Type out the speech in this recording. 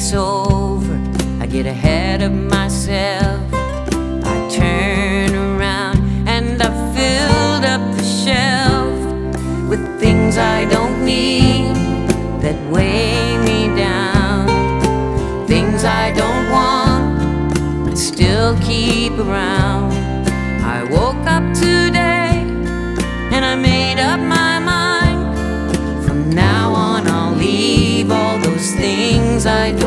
it's over, I get ahead of myself. I turn around and I filled up the shelf with things I don't need that weigh me down, things I don't want but still keep around. I woke up to